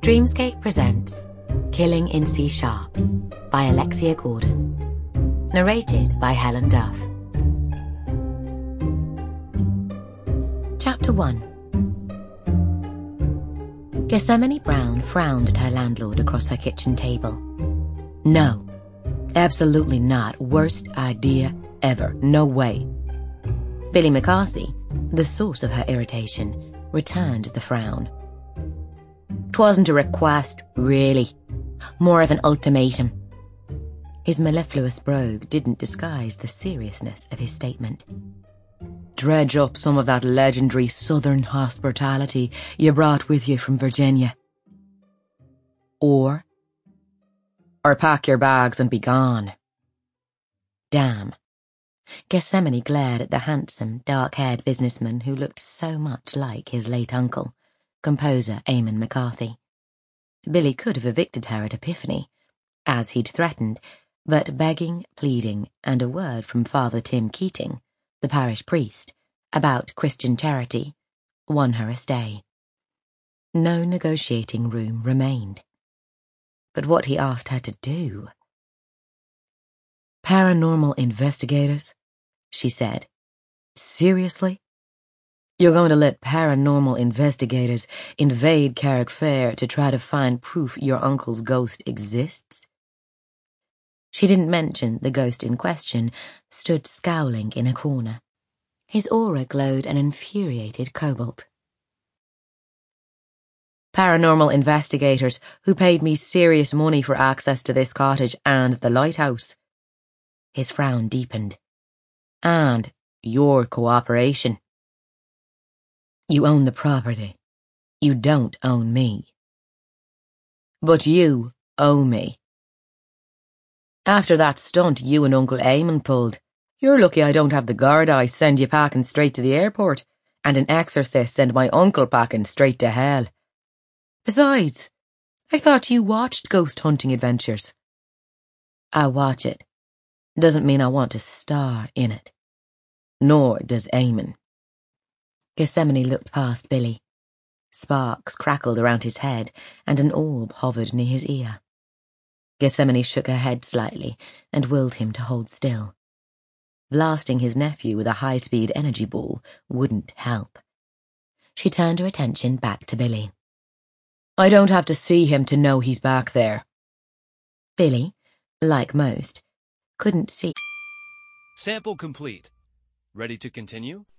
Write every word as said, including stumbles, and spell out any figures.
Dreamscape presents Killing in C Sharp by Alexia Gordon. Narrated by Helen Duff. Chapter one. Gethsemane Brown frowned at her landlord across her kitchen table. No, absolutely not. Worst idea ever. No way. Billy McCarthy, the source of her irritation, returned the frown. "'Twasn't a request, really. More of an ultimatum." His mellifluous brogue didn't disguise the seriousness of his statement. "Dredge up some of that legendary southern hospitality you brought with you from Virginia. Or, or pack your bags and be gone." Damn. Gethsemane glared at the handsome, dark-haired businessman who looked so much like his late uncle, composer Eamon McCarthy. Billy could have evicted her at Epiphany, as he'd threatened, but begging, pleading, and a word from Father Tim Keating, the parish priest, about Christian charity, won her a stay. No negotiating room remained. But what he asked her to do... "Paranormal investigators?" she said. "Seriously? You're going to let paranormal investigators invade Carrick Fair to try to find proof your uncle's ghost exists?" She didn't mention the ghost in question stood scowling in a corner. His aura glowed an infuriated cobalt. "Paranormal investigators who paid me serious money for access to this cottage and the lighthouse." His frown deepened. "And your cooperation. You own the property. You don't own me. But you owe me. After that stunt you and Uncle Eamon pulled, you're lucky I don't have the Gardaí send you packing straight to the airport, and an exorcist send my uncle packing straight to hell. Besides, I thought you watched ghost hunting adventures." "I watch it. Doesn't mean I want to star in it. Nor does Eamon." Gethsemane looked past Billy. Sparks crackled around his head, and an orb hovered near his ear. Gethsemane shook her head slightly and willed him to hold still. Blasting his nephew with a high-speed energy ball wouldn't help. She turned her attention back to Billy. "I don't have to see him to know he's back there." Billy, like most, couldn't see. Sample complete. Ready to continue?